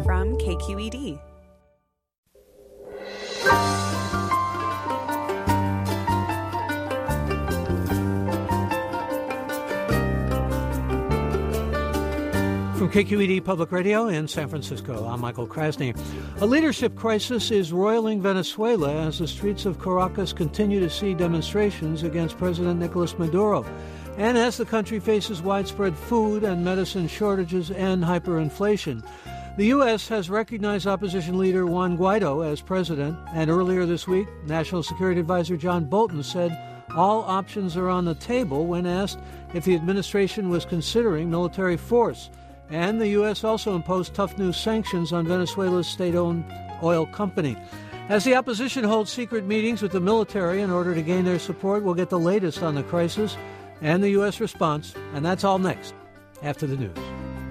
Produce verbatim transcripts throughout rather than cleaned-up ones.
from K Q E D. From K Q E D Public Radio in San Francisco, I'm Michael Krasny. A leadership crisis is roiling Venezuela as the streets of Caracas continue to see demonstrations against President Nicolas Maduro, and as the country faces widespread food and medicine shortages and hyperinflation. The U S has recognized opposition leader Juan Guaido as president, and earlier this week, National Security Advisor John Bolton said all options are on the table when asked if the administration was considering military force. And the U S also imposed tough new sanctions on Venezuela's state-owned oil company. As the opposition holds secret meetings with the military in order to gain their support, we'll get the latest on the crisis and the U S response, and that's all next, after the news.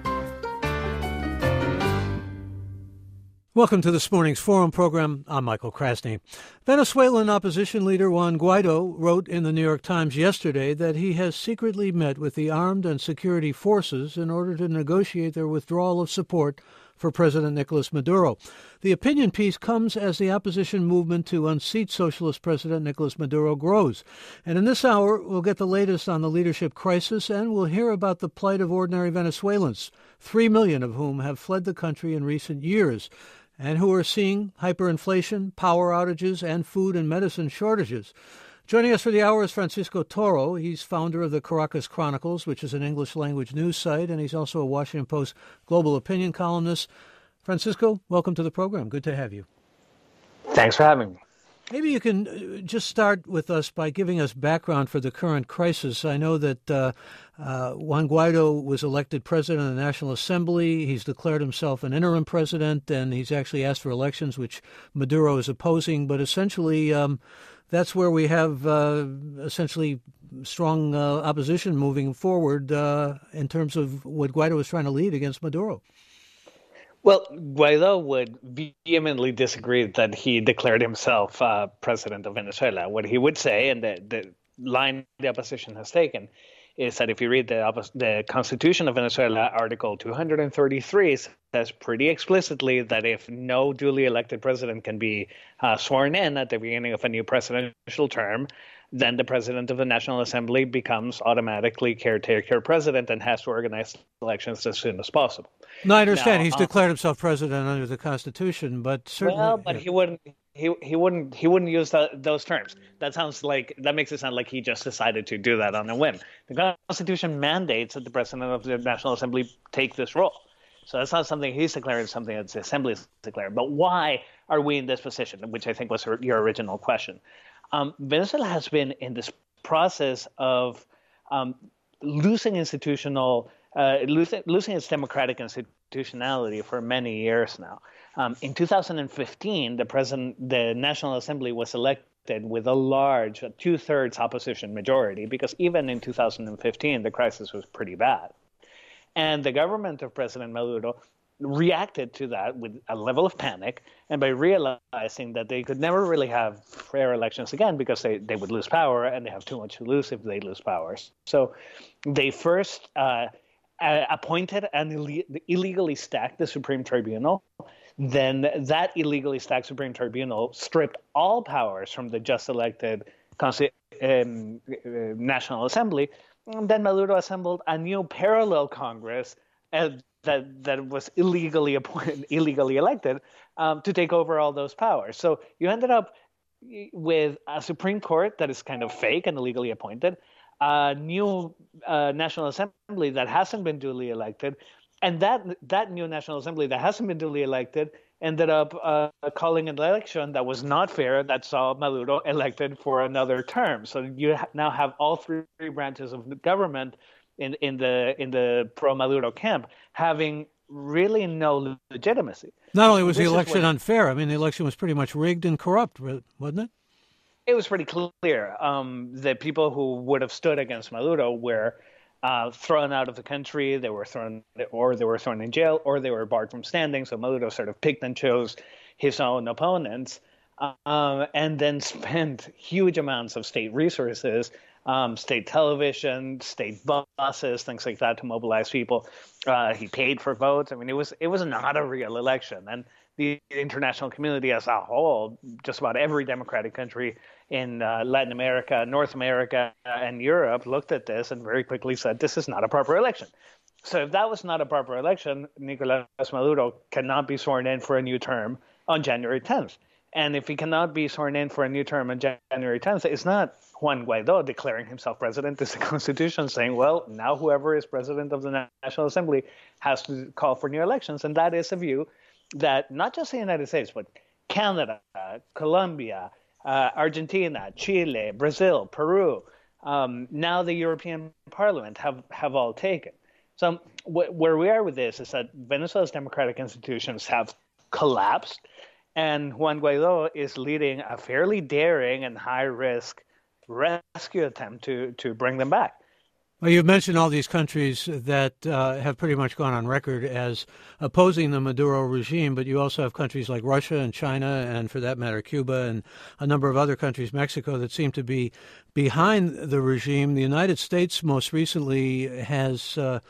Welcome to this morning's Forum program. I'm Michael Krasny. Venezuelan opposition leader Juan Guaido wrote in the New York Times yesterday that he has secretly met with the armed and security forces in order to negotiate their withdrawal of support for President Nicolas Maduro. The opinion piece comes as the opposition movement to unseat socialist President Nicolas Maduro grows. And in this hour, we'll get the latest on the leadership crisis, and we'll hear about the plight of ordinary Venezuelans, three million of whom have fled the country in recent years, and who are seeing hyperinflation, power outages, and food and medicine shortages. Joining us for the hour is Francisco Toro. He's founder of the Caracas Chronicles, which is an English-language news site, and he's also a Washington Post global opinion columnist. Francisco, welcome to the program. Good to have you. Thanks for having me. Maybe you can just start with us by giving us background for the current crisis. I know that uh, uh, Juan Guaido was elected president of the National Assembly. He's declared himself an interim president, and he's actually asked for elections, which Maduro is opposing. But essentially, um, that's where we have uh, essentially strong uh, opposition moving forward uh, in terms of what Guaido is trying to lead against Maduro. Well, Guaido would vehemently disagree that he declared himself uh, president of Venezuela. What he would say, and the, the line the opposition has taken, is that if you read the, oppos- the Constitution of Venezuela, Article two hundred thirty-three says pretty explicitly that if no duly elected president can be uh, sworn in at the beginning of a new presidential term, then the president of the National Assembly becomes automatically caretaker president and has to organize elections as soon as possible. No, I understand. Now, He's um, declared himself president under the Constitution, but certainly... Well, but yeah. he wouldn't. He he wouldn't. He wouldn't use the, those terms. That sounds like that makes it sound like he just decided to do that on a whim. The Constitution mandates that the president of the National Assembly take this role. So that's not something he's declared. It's something that the Assembly is declared. But why are we in this position? Which I think was your original question. Um, Venezuela has been in this process of um, losing institutional, uh, losing, losing its democratic institutionality for many years now. Um, in two thousand fifteen, the president, the National Assembly was elected with a large, a two-thirds opposition majority, because even in two thousand fifteen, the crisis was pretty bad. And the government of President Maduro reacted to that with a level of panic, and by realizing that they could never really have fair elections again because they, they would lose power, and they have too much to lose if they lose powers. So they first uh, appointed and Ill- illegally stacked the Supreme Tribunal. Then that illegally stacked Supreme Tribunal stripped all powers from the just elected um, National Assembly. And then Maduro assembled a new parallel Congress uh, that that was illegally appointed, illegally elected um, to take over all those powers. So you ended up with a Supreme Court that is kind of fake and illegally appointed, a new uh, National Assembly that hasn't been duly elected, and that that new National Assembly that hasn't been duly elected ended up uh, calling an election that was not fair, that saw Maduro elected for another term. So you ha- now have all three branches of the government in, in the in the pro-Maduro camp having really no legitimacy. Not only was This the is election when- unfair, I mean, the election was pretty much rigged and corrupt, wasn't it? It was pretty clear. Um, the people who would have stood against Maduro were uh, thrown out of the country. They were thrown, or they were thrown in jail, or they were barred from standing. So Maduro sort of picked and chose his own opponents, um, and then spent huge amounts of state resources um, state television, state buses, things like that to mobilize people. Uh, he paid for votes. I mean, it was it was not a real election. And the international community as a whole, just about every democratic country in uh, Latin America, North America, and Europe looked at this and very quickly said, this is not a proper election. So if that was not a proper election, Nicolás Maduro cannot be sworn in for a new term on January tenth. And if he cannot be sworn in for a new term on January tenth, it's not Juan Guaidó declaring himself president. It's the Constitution saying, well, now whoever is president of the National Assembly has to call for new elections. And that is a view that not just the United States, but Canada, Colombia, uh, Argentina, Chile, Brazil, Peru, um, now the European Parliament have, have all taken. So wh- where we are with this is that Venezuela's democratic institutions have collapsed, and Juan Guaidó is leading a fairly daring and high-risk rescue attempt to, to bring them back. Well, you've mentioned all these countries that uh, have pretty much gone on record as opposing the Maduro regime, but you also have countries like Russia and China, and for that matter, Cuba, and a number of other countries, Mexico, that seem to be behind the regime. The United States most recently has uh,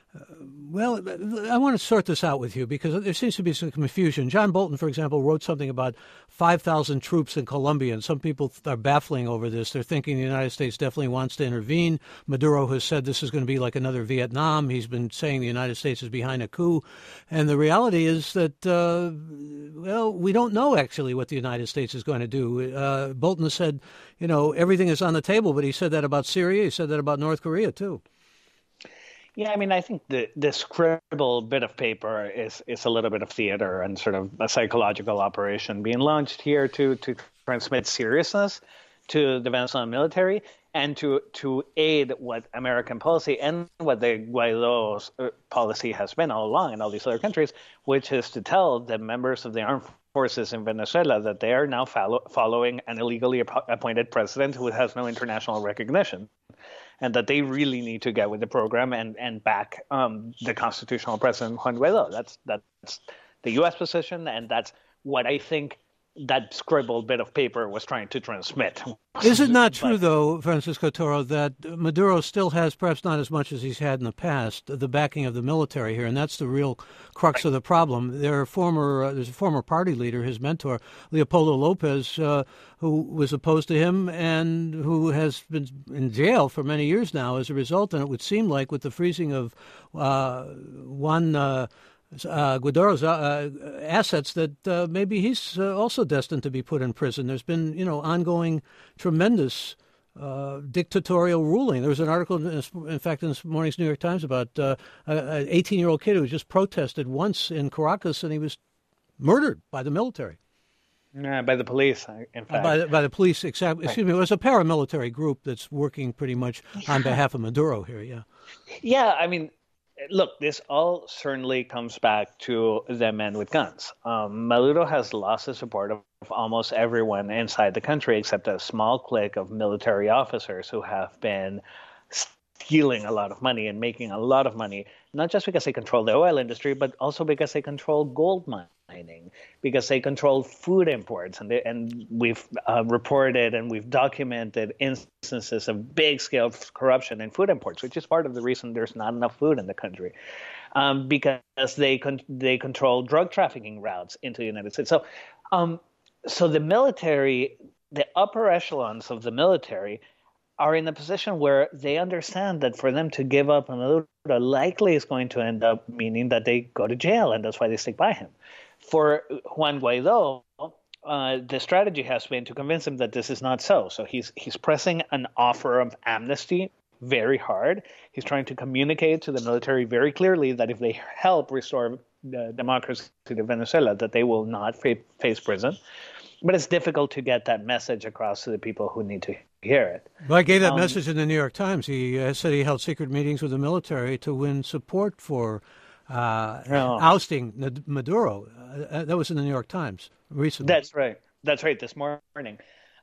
Well, I want to sort this out with you because there seems to be some confusion. John Bolton, for example, wrote something about five thousand troops in Colombia, and some people are baffling over this. They're thinking the United States definitely wants to intervene. Maduro has said this is going to be like another Vietnam. He's been saying the United States is behind a coup. And the reality is that, uh, well, we don't know actually what the United States is going to do. Uh, Bolton has said, you know, everything is on the table, but he said that about Syria. He said that about North Korea, too. Yeah, I mean, I think the the scribbled bit of paper is is a little bit of theater and sort of a psychological operation being launched here to to transmit seriousness to the Venezuelan military and to to aid what American policy and what the Guaido's policy has been all along in all these other countries, which is to tell the members of the armed forces in Venezuela that they are now follow, following an illegally ap- appointed president who has no international recognition, and that they really need to get with the program and, and back um, the constitutional president, Juan Guaidó. That's, that's the U S position, and that's what I think that scribbled bit of paper was trying to transmit. Is it not true, but, though, Francisco Toro, that Maduro still has, perhaps not as much as he's had in the past, the backing of the military here, and that's the real crux right. of the problem? There are former, uh, there's a former party leader, his mentor, Leopoldo Lopez, uh, who was opposed to him and who has been in jail for many years now as a result, and it would seem like with the freezing of uh, Juan uh, Uh, Guaido's uh, assets that uh, maybe he's uh, also destined to be put in prison. There's been, you know, ongoing tremendous uh, dictatorial ruling. There was an article, in fact, in this morning's New York Times about uh, an eighteen-year-old kid who just protested once in Caracas, and he was murdered by the military. Yeah, by the police, in fact. Uh, by, the, by the police, exactly. Excuse me, it was a paramilitary group that's working pretty much on behalf of Maduro here, yeah. Yeah, I mean, look, this all certainly comes back to the men with guns. Um, Maduro has lost the support of almost everyone inside the country except a small clique of military officers who have been stealing a lot of money and making a lot of money, not just because they control the oil industry, but also because they control gold mining, because they control food imports. And, they, and we've uh, reported and we've documented instances of big-scale corruption in food imports, which is part of the reason there's not enough food in the country, um, because they con- they control drug trafficking routes into the United States. So, um, so the military, the upper echelons of the military are in a position where they understand that for them to give up on Maduro likely is going to end up meaning that they go to jail, and that's why they stick by him. For Juan Guaidó, uh, the strategy has been to convince him that this is not so. So he's he's pressing an offer of amnesty very hard. He's trying to communicate to the military very clearly that if they help restore the democracy to Venezuela, that they will not fa- face prison. But it's difficult to get that message across to the people who need to hear it. Well, I gave that um, message in the New York Times. He uh, said he held secret meetings with the military to win support for uh, oh. ousting Maduro. Uh, that was in the New York Times recently. That's right. That's right, this morning.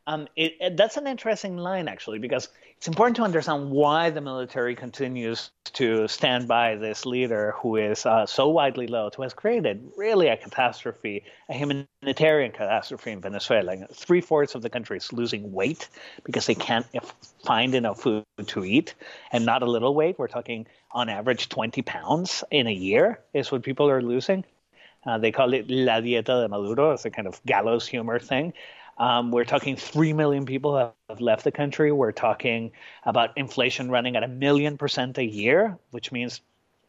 Um, it, it, that's an interesting line, actually, because it's important to understand why the military continues to stand by this leader who is uh, so widely loved, who has created really a catastrophe, a humanitarian catastrophe in Venezuela. Three-fourths of the country is losing weight because they can't find enough food to eat, and not a little weight. We're talking, on average, twenty pounds in a year is what people are losing. Uh, they call it La Dieta de Maduro. It's a kind of gallows humor thing. Um, we're talking three million people have left the country. We're talking about inflation running at a million percent a year, which means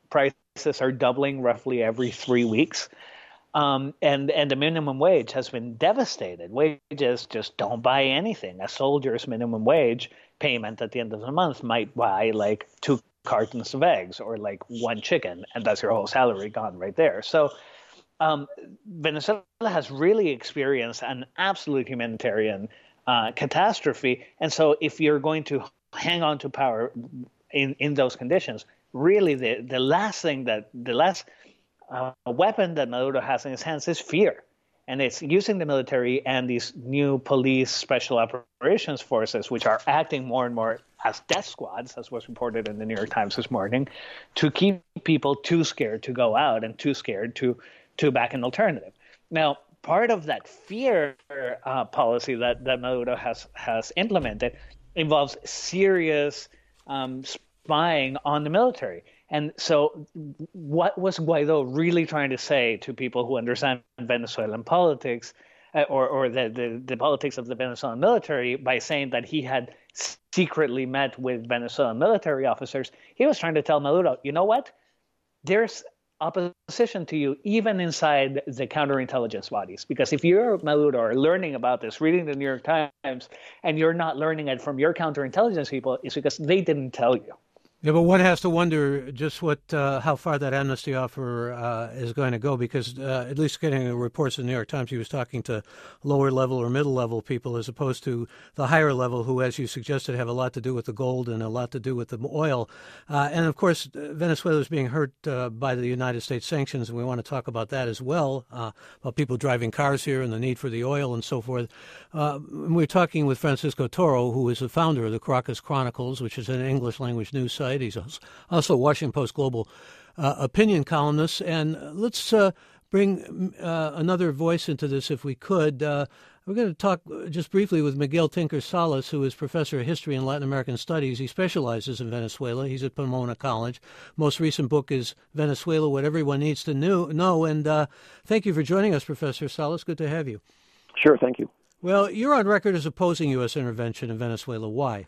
prices are doubling roughly every three weeks. Um, and, and the minimum wage has been devastated. Wages just don't buy anything. A soldier's minimum wage payment at the end of the month might buy like two cartons of eggs or like one chicken, and that's your whole salary gone right there. So Um, Venezuela has really experienced an absolute humanitarian uh, catastrophe. And so if you're going to hang on to power in, in those conditions, really the, the last thing that the last uh, weapon that Maduro has in his hands is fear. And it's using the military and these new police special operations forces, which are acting more and more as death squads, as was reported in the New York Times this morning, to keep people too scared to go out and too scared to to back an alternative. Now, part of that fear uh, policy that, that Maduro has, has implemented involves serious um, spying on the military. And so what was Guaido really trying to say to people who understand Venezuelan politics uh, or, or the, the, the politics of the Venezuelan military by saying that he had secretly met with Venezuelan military officers? He was trying to tell Maduro, you know what? There's opposition to you even inside the counterintelligence bodies, because if you're Maduro or learning about this, reading the New York Times, and you're not learning it from your counterintelligence people, it's because they didn't tell you. Yeah, but one has to wonder just what, uh, how far that amnesty offer uh, is going to go, because uh, at least getting the reports in the New York Times, he was talking to lower level or middle level people as opposed to the higher level who, as you suggested, have a lot to do with the gold and a lot to do with the oil. Uh, and of course, Venezuela is being hurt uh, by the United States sanctions, and we want to talk about that as well, uh, about people driving cars here and the need for the oil and so forth. Uh, we're talking with Francisco Toro, who is the founder of the Caracas Chronicles, which is an English language news site. He's also a Washington Post global uh, opinion columnist. And let's uh, bring uh, another voice into this if we could. Uh, we're going to talk just briefly with Miguel Tinker Salas, who is professor of history and Latin American studies. He specializes in Venezuela. He's at Pomona College. Most recent book is Venezuela, What Everyone Needs to Know. And uh, thank you for joining us, Professor Salas. Good to have you. Sure, thank you. Well, you're on record as opposing U S intervention in Venezuela. Why?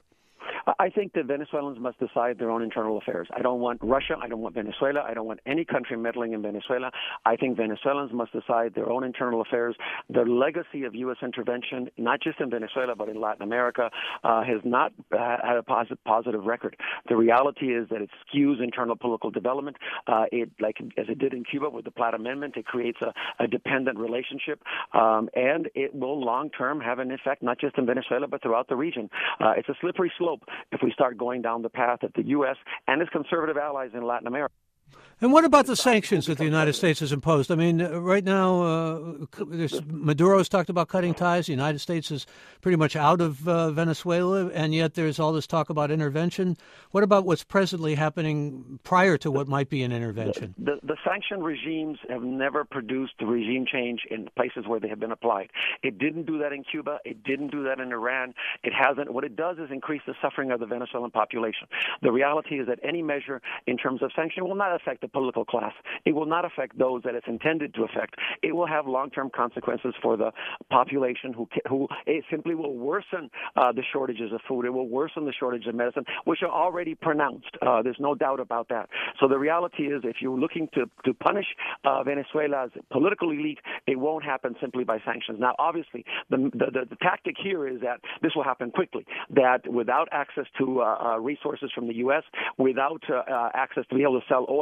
I think that Venezuelans must decide their own internal affairs. I don't want Russia. I don't want Venezuela. I don't want any country meddling in Venezuela. I think Venezuelans must decide their own internal affairs. The legacy of U S intervention, not just in Venezuela, but in Latin America, uh, has not uh, had a positive, positive record. The reality is that it skews internal political development. Uh, it, like as it did in Cuba with the Platt Amendment, it creates a, a dependent relationship, um, and it will long-term have an effect not just in Venezuela, but throughout the region. Uh, it's a slippery slope if we start going down the path that the U S and its conservative allies in Latin America. And what about the sanctions that the United States has imposed? I mean, right now, uh, Maduro's talked about cutting ties. The United States is pretty much out of uh, Venezuela, and yet there's all this talk about intervention. What about what's presently happening prior to what might be an intervention? The, the, the sanction regimes have never produced the regime change in places where they have been applied. It didn't do that in Cuba. It didn't do that in Iran. It hasn't. What it does is increase the suffering of the Venezuelan population. The reality is that any measure in terms of sanction will not affect the political class. It will not affect those that it's intended to affect. It will have long-term consequences for the population who who it simply will worsen uh, the shortages of food. It will worsen the shortage of medicine, which are already pronounced. Uh, there's no doubt about that. So the reality is, if you're looking to, to punish uh, Venezuela's political elite, it won't happen simply by sanctions. Now, obviously, the, the, the, the tactic here is that this will happen quickly, that without access to uh, uh, resources from the U S, without uh, uh, access to be able to sell oil,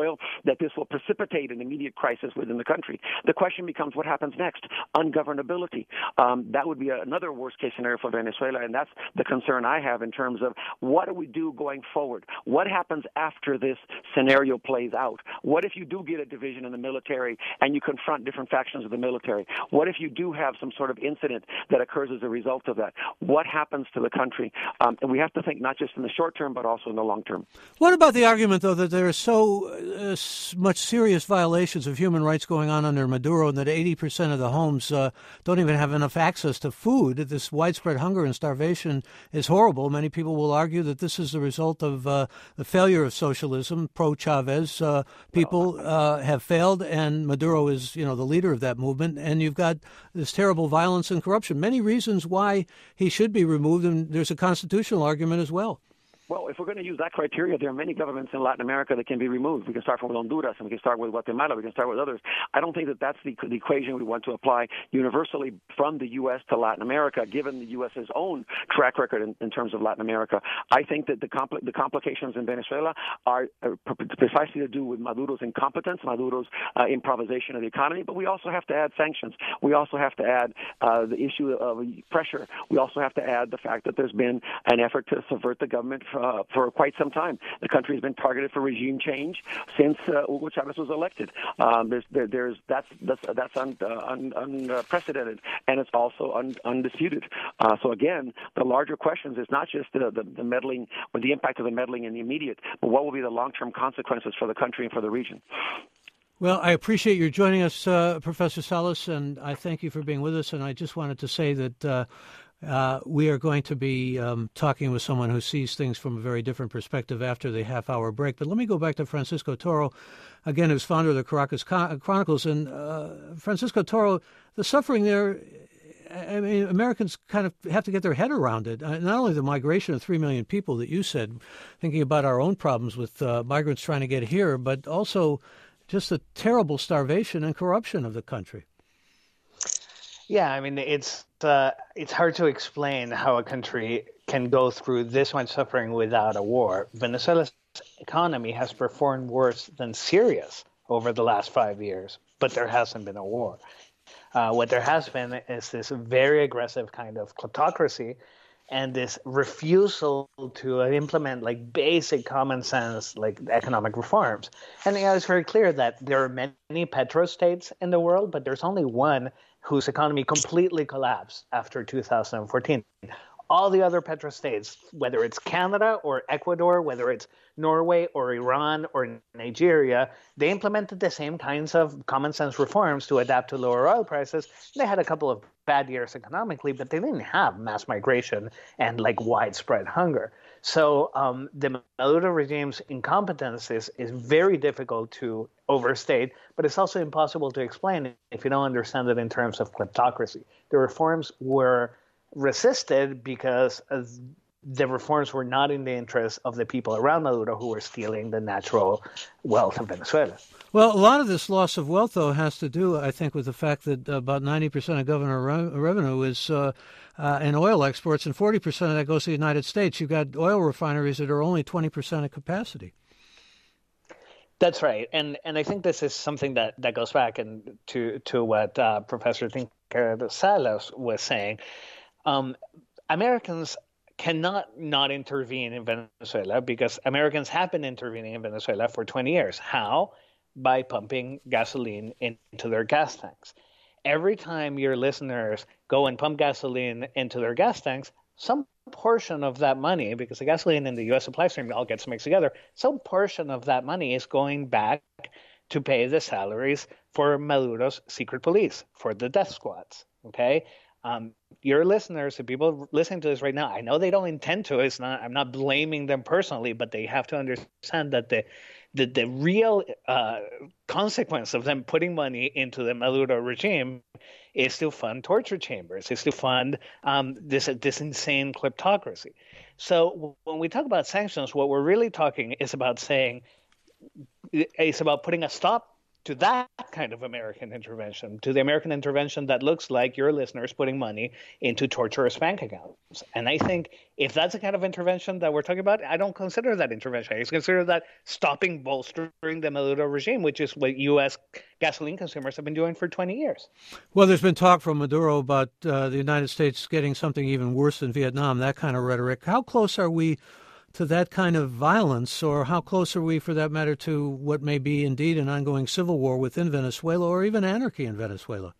oil, that this will precipitate an immediate crisis within the country. The question becomes what happens next? Ungovernability. Um, that would be another worst-case scenario for Venezuela, and that's the concern I have in terms of what do we do going forward? What happens after this scenario plays out? What if you do get a division in the military and you confront different factions of the military? What if you do have some sort of incident that occurs as a result of that? What happens to the country? Um, and we have to think not just in the short term, but also in the long term. What about the argument, though, that there are so uh, much serious violations of human rights going on under Maduro, and that eighty percent of the homes uh, don't even have enough access to food? This widespread hunger and starvation is horrible. Many people will argue that this is the result of uh, the failure of socialism. Pro-Chavez uh, people uh, have failed, and Maduro is, you know, the leader of that movement. And you've got this terrible violence and corruption. Many reasons why he should be removed, and there's a constitutional argument as well. Well, if we're going to use that criteria, there are many governments in Latin America that can be removed. We can start from Honduras, and we can start with Guatemala. We can start with others. I don't think that that's the, the equation we want to apply universally from the U S to Latin America, given the U S's own track record in, in terms of Latin America. I think that the, compl- the complications in Venezuela are uh, precisely to do with Maduro's incompetence, Maduro's uh, improvisation of the economy, but we also have to add sanctions. We also have to add uh, the issue of pressure. We also have to add the fact that there's been an effort to subvert the government from Uh, for quite some time. The country has been targeted for regime change since uh, Hugo Chavez was elected. Um, there's, there, there's that's that's that's un, uh, un, unprecedented, and it's also un, undisputed. Uh, so again, the larger questions is not just the, the, the meddling or the impact of the meddling in the immediate, but what will be the long-term consequences for the country and for the region. Well, I appreciate your joining us, uh, Professor Salas, and I thank you for being with us. And I just wanted to say that uh, Uh, we are going to be um, talking with someone who sees things from a very different perspective after the half-hour break. But let me go back to Francisco Toro, again, who's founder of the Caracas Chronicles. And uh, Francisco Toro, the suffering there, I mean, Americans kind of have to get their head around it. Uh, not only the migration of three million people that you said, thinking about our own problems with uh, migrants trying to get here, but also just the terrible starvation and corruption of the country. Yeah, I mean, it's uh, it's hard to explain how a country can go through this much suffering without a war. Venezuela's economy has performed worse than Syria's over the last five years, but there hasn't been a war. Uh, what there has been is this very aggressive kind of kleptocracy and this refusal to implement like basic common sense, like economic reforms. And you know, it's very clear that there are many petrostates in the world, but there's only one whose economy completely collapsed after two thousand fourteen. All the other petrostates, whether it's Canada or Ecuador, whether it's Norway or Iran or Nigeria, they implemented the same kinds of common sense reforms to adapt to lower oil prices. They had a couple of bad years economically, but they didn't have mass migration and like widespread hunger. So um, the Maduro regime's incompetence is, is very difficult to overstate, but it's also impossible to explain if you don't understand it in terms of kleptocracy. The reforms were resisted because the reforms were not in the interest of the people around Maduro who were stealing the natural wealth of Venezuela. Well, a lot of this loss of wealth, though, has to do, I think, with the fact that about ninety percent of government re- revenue is uh, uh, in oil exports, and forty percent of that goes to the United States. You've got oil refineries that are only twenty percent of capacity. That's right. And and I think this is something that, that goes back and to, to what uh, Professor Tinker Salas was saying. Um, Americans cannot not intervene in Venezuela because Americans have been intervening in Venezuela for twenty years. How? By pumping gasoline into their gas tanks. Every time your listeners go and pump gasoline into their gas tanks, some portion of that money, because the gasoline in the U S supply stream all gets mixed together, some portion of that money is going back to pay the salaries for Maduro's secret police, for the death squads, okay? Um, your listeners, the people listening to this right now, I know they don't intend to. It's not. I'm not blaming them personally, but they have to understand that the the, the real uh, consequence of them putting money into the Maduro regime is to fund torture chambers, is to fund um, this this insane kleptocracy. So when we talk about sanctions, what we're really talking is about saying it's about putting a stop to that kind of American intervention, to the American intervention that looks like your listeners putting money into torturous bank accounts. And I think if that's the kind of intervention that we're talking about, I don't consider that intervention. I consider that stopping bolstering the Maduro regime, which is what U S gasoline consumers have been doing for twenty years. Well, there's been talk from Maduro about uh, the United States getting something even worse than Vietnam, that kind of rhetoric. How close are we to that kind of violence, or how close are we, for that matter, to what may be indeed an ongoing civil war within Venezuela, or even anarchy in Venezuela?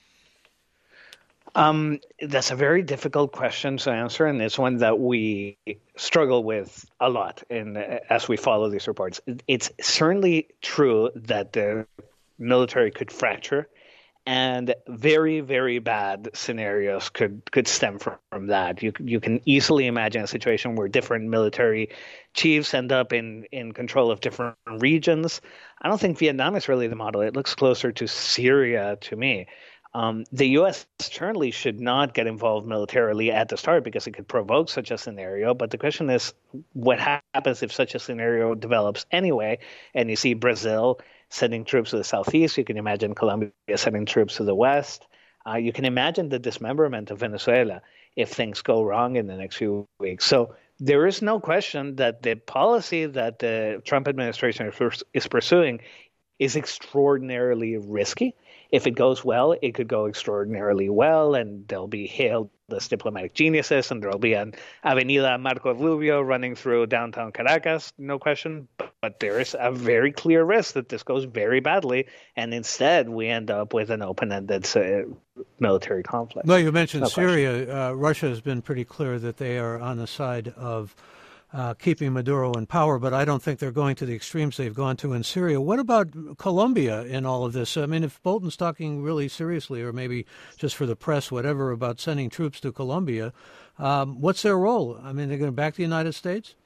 Um, that's a very difficult question to answer, and it's one that we struggle with a lot in, as we follow these reports. It's certainly true that the military could fracture, and very, very bad scenarios could, could stem from, from that. You you can easily imagine a situation where different military chiefs end up in, in control of different regions. I don't think Vietnam is really the model. It looks closer to Syria to me. Um, the U S certainly should not get involved militarily at the start because it could provoke such a scenario. But the question is, what happens if such a scenario develops anyway? And you see Brazil sending troops to the southeast. You can imagine Colombia sending troops to the west. Uh, you can imagine the dismemberment of Venezuela if things go wrong in the next few weeks. So there is no question that the policy that the Trump administration is pursuing is extraordinarily risky. If it goes well, it could go extraordinarily well, and they'll be hailed as diplomatic geniuses, and there'll be an Avenida Marco Rubio running through downtown Caracas, no question. But, but there is a very clear risk that this goes very badly, and instead we end up with an open-ended uh, military conflict. Well, you mentioned no Syria. Uh, Russia has been pretty clear that they are on the side of Uh, keeping Maduro in power, but I don't think they're going to the extremes they've gone to in Syria. What about Colombia in all of this? I mean, if Bolton's talking really seriously, or maybe just for the press, whatever, about sending troops to Colombia, um, what's their role? I mean, they're going to back the United States?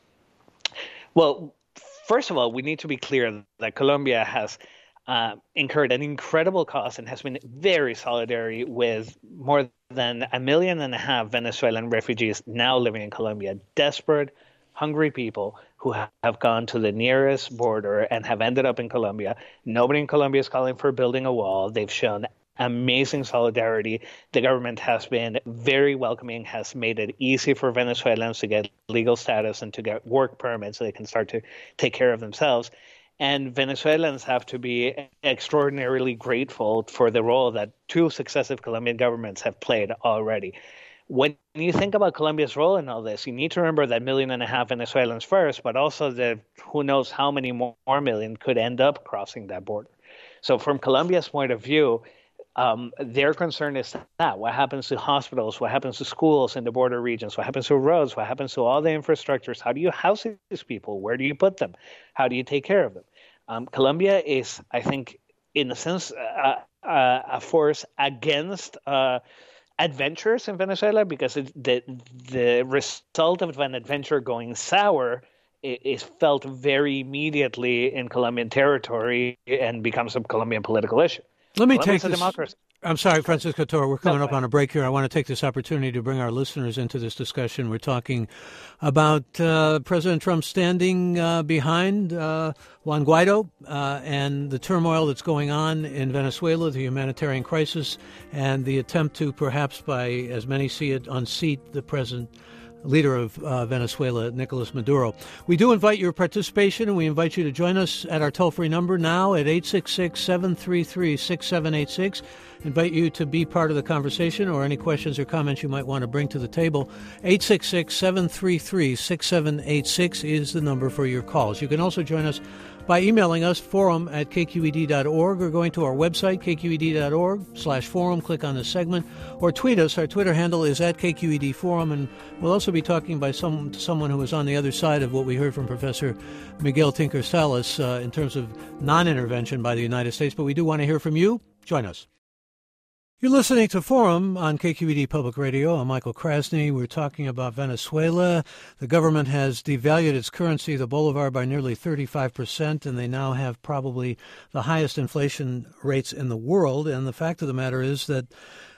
Well, first of all, we need to be clear that Colombia has uh, incurred an incredible cost and has been very solidary with more than a million and a half Venezuelan refugees now living in Colombia, desperate, hungry people who have gone to the nearest border and have ended up in Colombia. Nobody in Colombia is calling for building a wall. They've shown amazing solidarity. The government has been very welcoming, has made it easy for Venezuelans to get legal status and to get work permits so they can start to take care of themselves. And Venezuelans have to be extraordinarily grateful for the role that two successive Colombian governments have played already. When you think about Colombia's role in all this, you need to remember that million and a half Venezuelans first, but also that who knows how many more million could end up crossing that border. So from Colombia's point of view, um, their concern is that what happens to hospitals, what happens to schools in the border regions, what happens to roads, what happens to all the infrastructures, how do you house these people, where do you put them, how do you take care of them? Um, Colombia is, I think, in a sense, uh, uh, a force against uh, adventures in Venezuela, because it, the the result of an adventure going sour is felt very immediately in Colombian territory and becomes a Colombian political issue. Let me Colombia's take this. Democracy. I'm sorry, Francisco Toro, we're coming no, up on a break here. I want to take this opportunity to bring our listeners into this discussion. We're talking about uh, President Trump standing uh, behind uh, Juan Guaido uh, and the turmoil that's going on in Venezuela, the humanitarian crisis, and the attempt to perhaps, by as many see it, unseat the present leader of uh, Venezuela, Nicolas Maduro. We do invite your participation, and we invite you to join us at our toll-free number now at eight six six, seven three three, six seven eight six. Invite you to be part of the conversation, or any questions or comments you might want to bring to the table. eight six six, seven three three, six seven eight six is the number for your calls. You can also join us by emailing us, forum at k q e d dot org, or going to our website, k q e d dot org slash forum, click on the segment, or tweet us. Our Twitter handle is at K Q E D Forum, and we'll also be talking by some someone who is on the other side of what we heard from Professor Miguel Tinker Salas uh, in terms of non-intervention by the United States. But we do want to hear from you. Join us. You're listening to Forum on K Q E D Public Radio. I'm Michael Krasny. We're talking about Venezuela. The government has devalued its currency, the bolivar, by nearly thirty-five percent, and they now have probably the highest inflation rates in the world. And the fact of the matter is that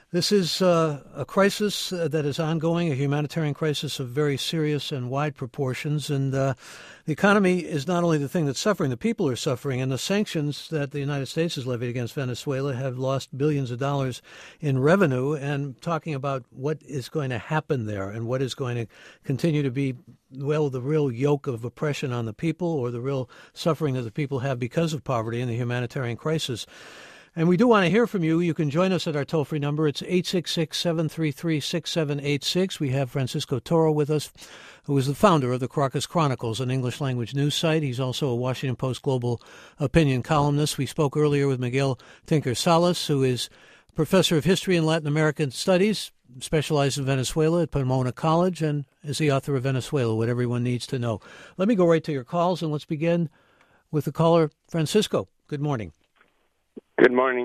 This is uh, a crisis uh, that is ongoing, a humanitarian crisis of very serious and wide proportions. And uh, the economy is not only the thing that's suffering, the people are suffering. And the sanctions that the United States has levied against Venezuela have lost billions of dollars in revenue. And talking about what is going to happen there and what is going to continue to be, well, the real yoke of oppression on the people or the real suffering that the people have because of poverty and the humanitarian crisis. And we do want to hear from you. You can join us at our toll-free number. It's eight six six, seven three three, six seven eight six. We have Francisco Toro with us, who is the founder of the Caracas Chronicles, an English-language news site. He's also a Washington Post global opinion columnist. We spoke earlier with Miguel Tinker Salas, who is professor of history and Latin American studies, specialized in Venezuela at Pomona College, and is the author of Venezuela, What Everyone Needs to Know. Let me go right to your calls, and let's begin with the caller, Francisco. Good morning. Good morning.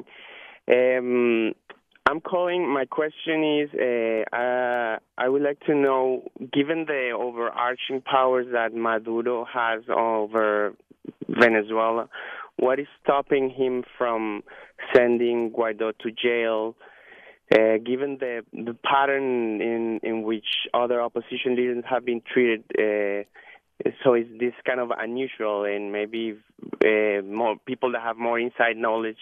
Um, I'm calling. My question is, uh, uh, I would like to know, given the overarching powers that Maduro has over Venezuela, what is stopping him from sending Guaido to jail? Uh, given the the pattern in, in which other opposition leaders have been treated, uh, so is this kind of unusual, and maybe uh, more people that have more inside knowledge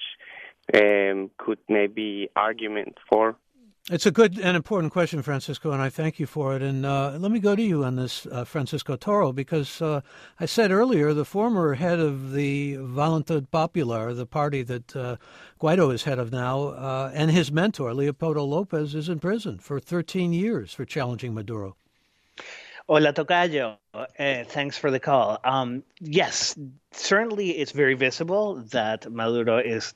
um, could maybe argument for? It's a good and important question, Francisco, and I thank you for it. And uh, let me go to you on this, uh, Francisco Toro, because uh, I said earlier the former head of the Voluntad Popular, the party that uh, Guaido is head of now, uh, and his mentor, Leopoldo Lopez, is in prison for thirteen years for challenging Maduro. Hola, Tocayo. Uh, thanks for the call. Um, yes, certainly it's very visible that Maduro is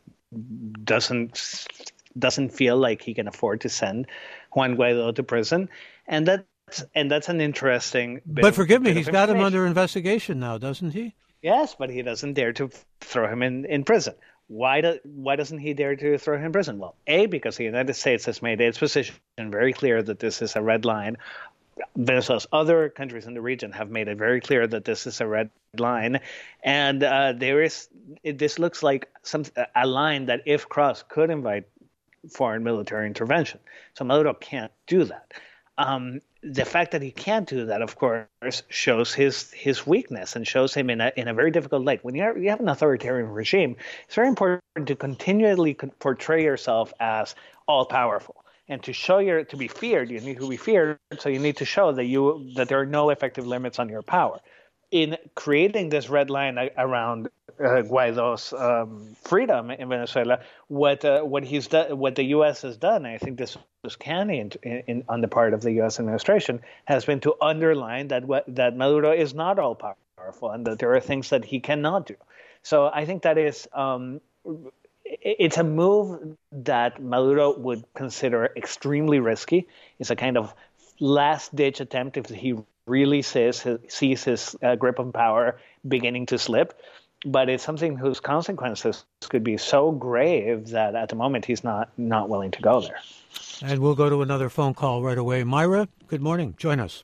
doesn't doesn't feel like he can afford to send Juan Guaido to prison, and that's and that's an interesting. Bit but forgive of, me, he's got him under investigation now, doesn't he? Yes, but he doesn't dare to throw him in, in prison. Why do, why doesn't he dare to throw him in prison? Well, A, because the United States has made its position very clear that this is a red line. Venezuela's other countries in the region have made it very clear that this is a red line, and uh, there is it, this looks like some a line that, if crossed, could invite foreign military intervention. So Maduro can't do that. Um, the fact that he can't do that, of course, shows his his weakness and shows him in a in a very difficult light. When you have, you have an authoritarian regime, it's very important to continually portray yourself as all powerful. And to show your to be feared, you need to be feared. So you need to show that you that there are no effective limits on your power. In creating this red line around uh, Guaido's um, freedom in Venezuela, what uh, what he's done, what the U S has done, I think this was canny in, in, on the part of the U S administration, has been to underline that that Maduro is not all powerful and that there are things that he cannot do. So I think that is. Um, It's a move that Maduro would consider extremely risky. It's a kind of last-ditch attempt if he really sees his, sees his uh, grip on power beginning to slip. But it's something whose consequences could be so grave that at the moment he's not, not willing to go there. And we'll go to another phone call right away. Myra, good morning. Join us.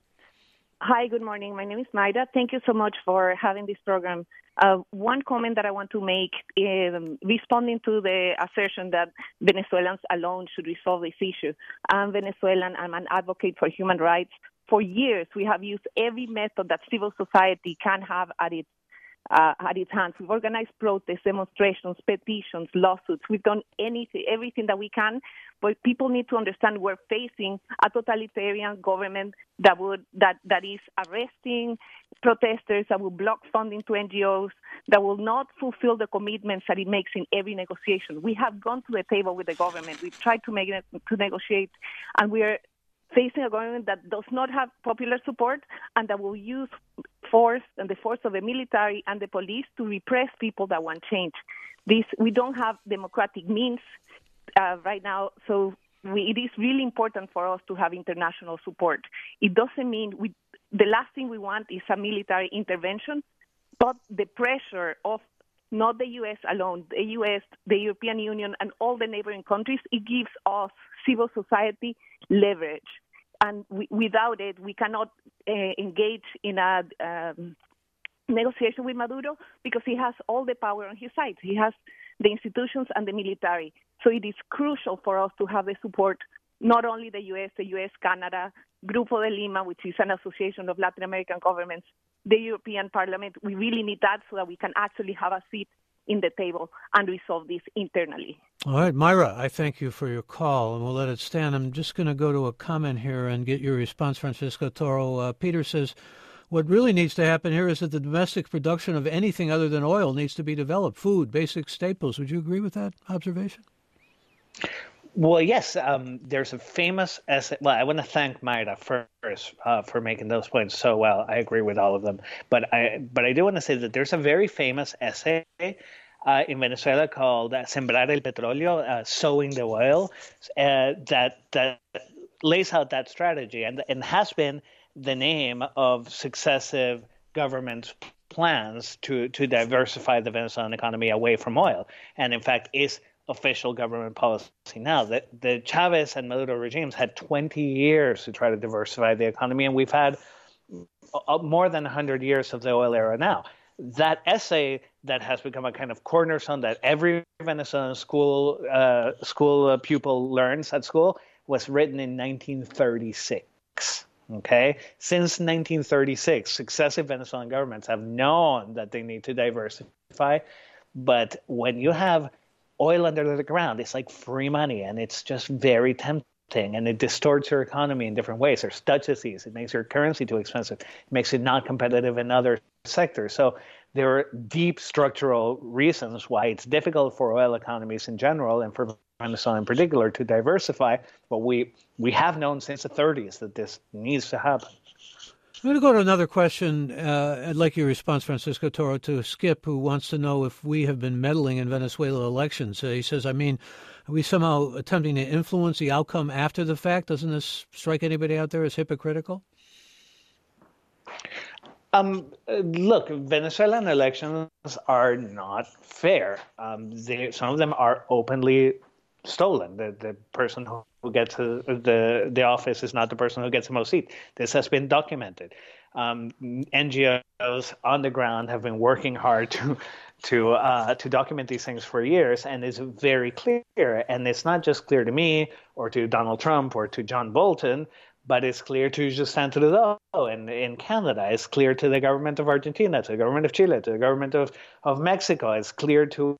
Hi, good morning. My name is Mayra. Thank you so much for having this program. Uh, one comment that I want to make, um, responding to the assertion that Venezuelans alone should resolve this issue. I'm Venezuelan. I'm an advocate for human rights. For years, we have used every method that civil society can have at its Uh, at its hands. We've organized protests, demonstrations, petitions, lawsuits. We've done anything, everything that we can, but people need to understand we're facing a totalitarian government that would that, that is arresting protesters, that will block funding to N G Os, that will not fulfill the commitments that it makes in every negotiation. We have gone to the table with the government. We've tried to make it, to negotiate, and we are facing a government that does not have popular support and that will use force and the force of the military and the police to repress people that want change. This we don't have democratic means uh, right now, so we, it is really important for us to have international support. It doesn't mean we, the last thing we want is a military intervention, but the pressure of not the U S alone, the U S, the European Union, and all the neighboring countries, it gives us civil society leverage. And we, without it, we cannot uh, engage in a um, negotiation with Maduro because he has all the power on his side. He has the institutions and the military. So it is crucial for us to have the support, not only the U S, the U S, Canada, Grupo de Lima, which is an association of Latin American governments, the European Parliament. We really need that so that we can actually have a seat in the table and resolve this internally. All right, Mayra, I thank you for your call, and we'll let it stand. I'm just going to go to a comment here and get your response, Francisco Toro. Uh, Peter says, what really needs to happen here is that the domestic production of anything other than oil needs to be developed, food, basic staples. Would you agree with that observation? Well, yes. Um, there's a famous essay. Well, I want to thank Mayra first uh, for making those points so well. I agree with all of them. But I, but I do want to say that there's a very famous essay uh, in Venezuela called uh, Sembrar el Petróleo, uh, Sowing the Oil, uh, that that lays out that strategy and and has been the name of successive governments' plans to to diversify the Venezuelan economy away from oil, and in fact is official government policy now. That the Chavez and Maduro regimes had twenty years to try to diversify the economy, and we've had more than one hundred years of the oil era now. That essay that has become a kind of cornerstone that every Venezuelan school uh, school pupil learns at school was written in nineteen thirty-six. Okay, since nineteen thirty-six, successive Venezuelan governments have known that they need to diversify, but when you have oil under the ground, it's like free money, and it's just very tempting, and it distorts your economy in different ways. There's Dutch disease. It makes your currency too expensive. It makes it not competitive in other sectors. So there are deep structural reasons why it's difficult for oil economies in general and for Venezuela in particular to diversify. But we we have known since the thirties that this needs to happen. I'm going to go to another question. Uh, I'd like your response, Francisco Toro, to Skip, who wants to know if we have been meddling in Venezuela elections. Uh, he says, I mean, are we somehow attempting to influence the outcome after the fact? Doesn't this strike anybody out there as hypocritical? Um, look, Venezuelan elections are not fair. Um, they, some of them are openly stolen. The the person who gets the the the office is not the person who gets the most seat. This has been documented. Um, N G Os on the ground have been working hard to to uh, to document these things for years, and it's very clear. And it's not just clear to me or to Donald Trump or to John Bolton, but it's clear to Justin Trudeau in, in Canada. It's clear to the government of Argentina, to the government of Chile, to the government of, of Mexico. It's clear to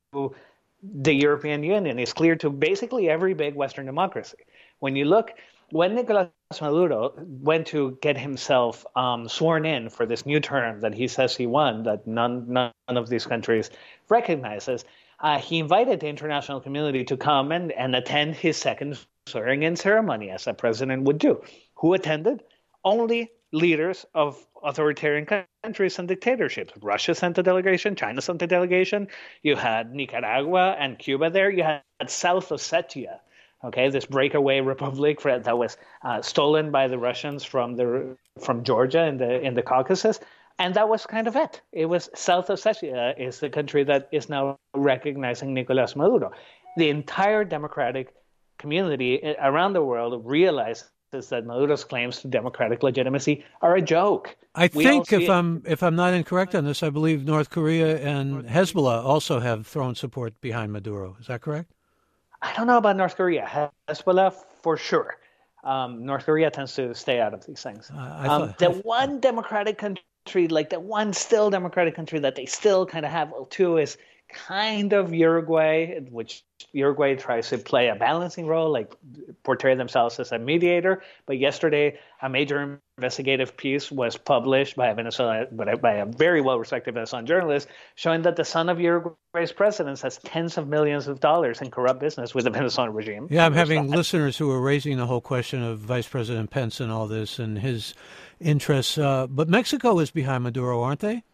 the European Union. It's clear to basically every big Western democracy. When you look, when Nicolas Maduro went to get himself um, sworn in for this new term that he says he won, that none, none of these countries recognizes, uh, he invited the international community to come and, and attend his second swearing-in ceremony, as a president would do. Who attended? Only leaders of authoritarian countries and dictatorships. Russia sent a delegation, China sent a delegation. You had Nicaragua and Cuba there. You had South Ossetia, okay, this breakaway republic that was uh, stolen by the Russians from the from Georgia in the in the Caucasus, and that was kind of it. It was South Ossetia is the country that is now recognizing Nicolas Maduro. The entire democratic community around the world realizes that Maduro's claims to democratic legitimacy are a joke. I we think, if I'm if I'm not incorrect on this, I believe North Korea and Hezbollah also have thrown support behind Maduro. Is that correct? I don't know about North Korea. Hezbollah, for sure. Um, North Korea tends to stay out of these things. Uh, I thought, um, the I, one democratic country, like the one still democratic country that they still kind of have too, is kind of Uruguay, which Uruguay tries to play a balancing role, like portray themselves as a mediator. But yesterday, a major investigative piece was published by a Venezuela, by a very well-respected Venezuelan journalist, showing that the son of Uruguay's president has tens of millions of dollars in corrupt business with the Venezuelan regime. Yeah, I'm having that. listeners who are raising the whole question of Vice President Pence and all this and his interests. Uh, but Mexico is behind Maduro, aren't they?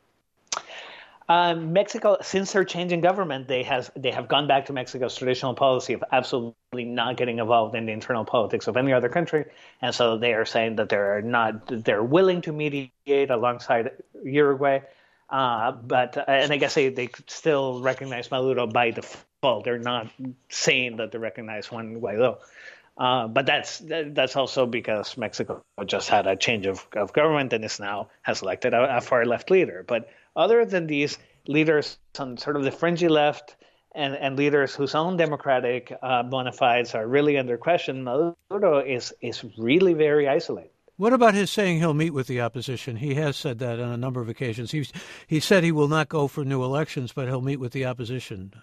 Um, Mexico, since they're changing government, they has they have gone back to Mexico's traditional policy of absolutely not getting involved in the internal politics of any other country, and so they are saying that they're not they're willing to mediate alongside Uruguay, uh, but and I guess they, they still recognize Maduro by default. They're not saying that they recognize Juan Guaido. Uh, but that's that's also because Mexico just had a change of, of government and is now has elected a, a far left leader. But other than these leaders on sort of the fringy left and, and leaders whose own democratic uh, bona fides are really under question, Maduro is is really very isolated. What about his saying he'll meet with the opposition? He has said that on a number of occasions. He's, he said he will not go for new elections, but he'll meet with the opposition.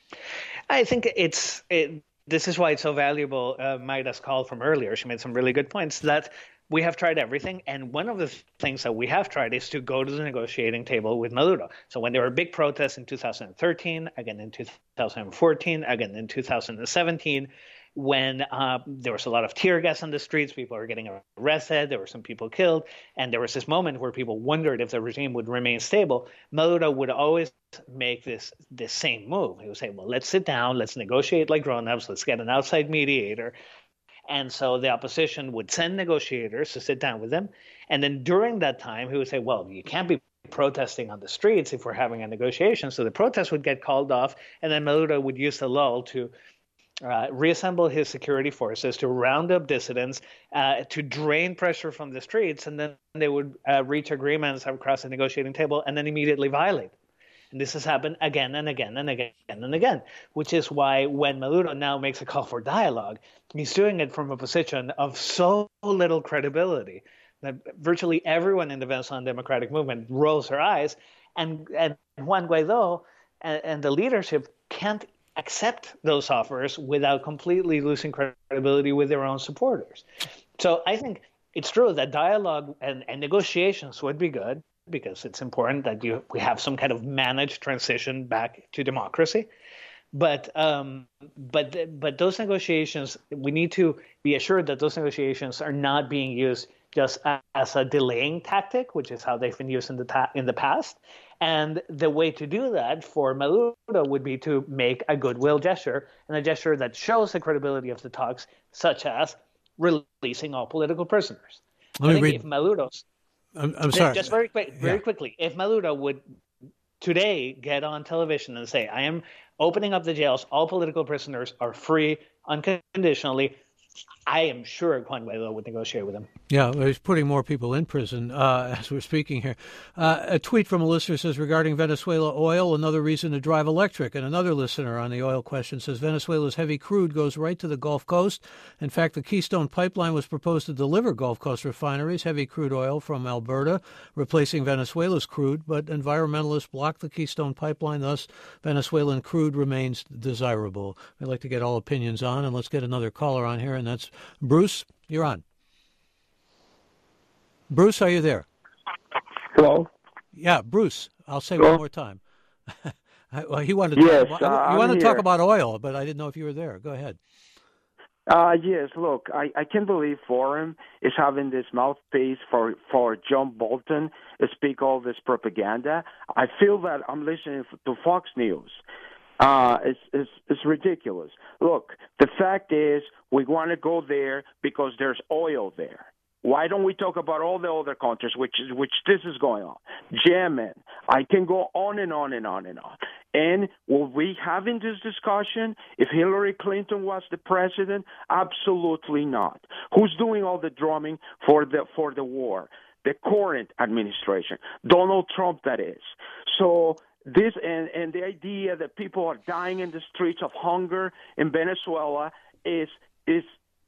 I think it's it, this is why it's so valuable. Uh, Maida's call from earlier, she made some really good points that we have tried everything. And one of the things that we have tried is to go to the negotiating table with Maduro. So when there were big protests in two thousand thirteen, again in two thousand fourteen, again in two thousand seventeen, when uh, there was a lot of tear gas on the streets, people were getting arrested, there were some people killed, and there was this moment where people wondered if the regime would remain stable, Maduro would always make this this same move. He would say, well, let's sit down, let's negotiate like grown-ups, let's get an outside mediator. And so the opposition would send negotiators to sit down with them. And then during that time, he would say, well, you can't be protesting on the streets if we're having a negotiation. So the protest would get called off, and then Maduro would use the lull to Uh, reassemble his security forces, to round up dissidents, uh, to drain pressure from the streets, and then they would uh, reach agreements across the negotiating table and then immediately violate. And this has happened again and again and again and again, which is why when Maduro now makes a call for dialogue, he's doing it from a position of so little credibility that virtually everyone in the Venezuelan Democratic Movement rolls their eyes, and, and Juan Guaidó and, and the leadership can't accept those offers without completely losing credibility with their own supporters. So I think it's true that dialogue and, and negotiations would be good, because it's important that you we have some kind of managed transition back to democracy. But um, but but those negotiations, we need to be assured that those negotiations are not being used just as a delaying tactic, which is how they've been used in the ta- in the past. And the way to do that for Maduro would be to make a goodwill gesture, and a gesture that shows the credibility of the talks, such as releasing all political prisoners. Let I me think read. If Maduro's, I'm, I'm sorry. Just very quick, very Yeah. quickly, if Maduro would today get on television and say, I am opening up the jails, all political prisoners are free unconditionally, I am sure Juan Guaidó would negotiate with him. Yeah, well, he's putting more people in prison uh, as we're speaking here. Uh, a tweet from a listener says, regarding Venezuela oil, another reason to drive electric. And another listener on the oil question says, Venezuela's heavy crude goes right to the Gulf Coast. In fact, the Keystone Pipeline was proposed to deliver Gulf Coast refineries heavy crude oil from Alberta, replacing Venezuela's crude. But environmentalists blocked the Keystone Pipeline. Thus, Venezuelan crude remains desirable. I'd like to get all opinions on, and let's get another caller on here, and that's Bruce. You're on. Bruce, are you there? Hello? Yeah, Bruce. I'll say Hello? one more time. well, he wanted to, talk, Yes, about, uh, he wanted I'm to talk here. about oil, but I didn't know if you were there. Go ahead. Uh, yes, look, I, I can't believe Forum is having this mouthpiece for, for John Bolton to speak all this propaganda. I feel that I'm listening to Fox News. Uh, it's, it's, it's ridiculous. Look, the fact is we want to go there because there's oil there. Why don't we talk about all the other countries, which is which this is going on? Yemen. I can go on and on and on and on. And will we having this discussion if Hillary Clinton was the president? Absolutely not. Who's doing all the drumming for the for the war? The current administration, Donald Trump, that is. So this and, and the idea that people are dying in the streets of hunger in Venezuela is is.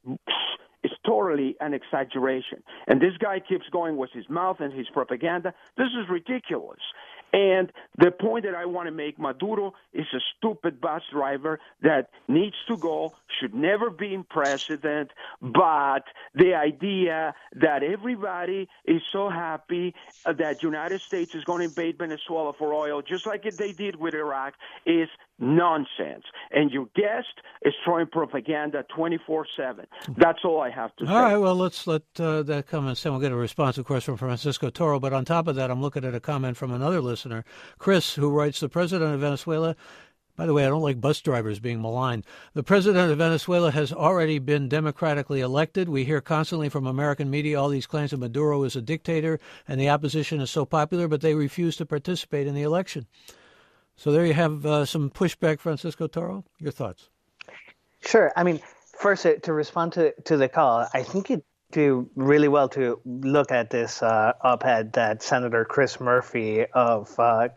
It's totally an exaggeration. And this guy keeps going with his mouth and his propaganda. This is ridiculous. And the point that I want to make, Maduro is a stupid bus driver that needs to go, should never be in president, but the idea that everybody is so happy that United States is going to invade Venezuela for oil, just like they did with Iraq, is nonsense. And your guest is throwing propaganda twenty-four seven. That's all I have to say. All right, well, let's let uh, that come and we'll get a response, of course, from Francisco Toro. But on top of that, I'm looking at a comment from another listener, Chris, who writes, the president of Venezuela, by the way, I don't like bus drivers being maligned. The president of Venezuela has already been democratically elected. We hear constantly from American media all these claims that Maduro is a dictator and the opposition is so popular, but they refuse to participate in the election. So there you have uh, some pushback, Francisco Toro. Your thoughts? Sure. I mean, first, uh, to respond to, to the call, I think you do really well to look at this uh, op-ed that Senator Chris Murphy of uh, Connecticut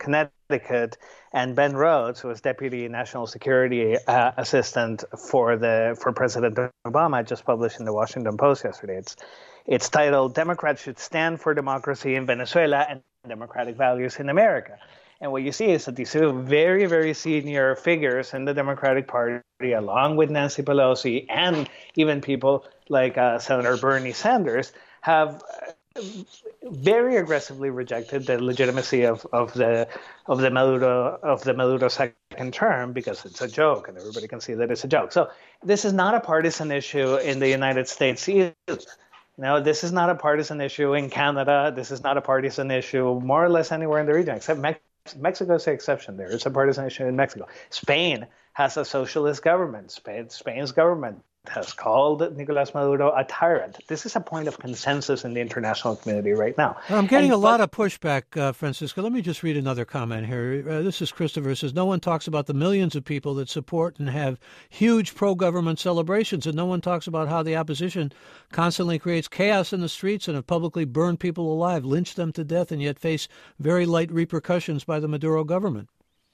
Connecticut, and Ben Rhodes, who was Deputy National Security uh, Assistant for the for President Obama, just published in the Washington Post yesterday. It's it's titled "Democrats Should Stand for Democracy in Venezuela and Democratic Values in America." And what you see is that these two very, very senior figures in the Democratic Party, along with Nancy Pelosi and even people like uh, Senator Bernie Sanders, have very aggressively rejected the legitimacy of, of the of the Maduro of the Maduro second term because it's a joke, and everybody can see that it's a joke. So this is not a partisan issue in the United States either. No, this is not a partisan issue in Canada. This is not a partisan issue more or less anywhere in the region, except Mexico. Mexico is the exception there. It's a partisan issue in Mexico. Spain has a socialist government. Spain, Spain's government has called Nicolás Maduro a tyrant. This is a point of consensus in the international community right now. I'm getting and, a lot but, of pushback, uh, Francisco. Let me just read another comment here. Uh, this is Christopher. Says, no one talks about the millions of people that support and have huge pro-government celebrations, and no one talks about how the opposition constantly creates chaos in the streets and have publicly burned people alive, lynched them to death, and yet face very light repercussions by the Maduro government.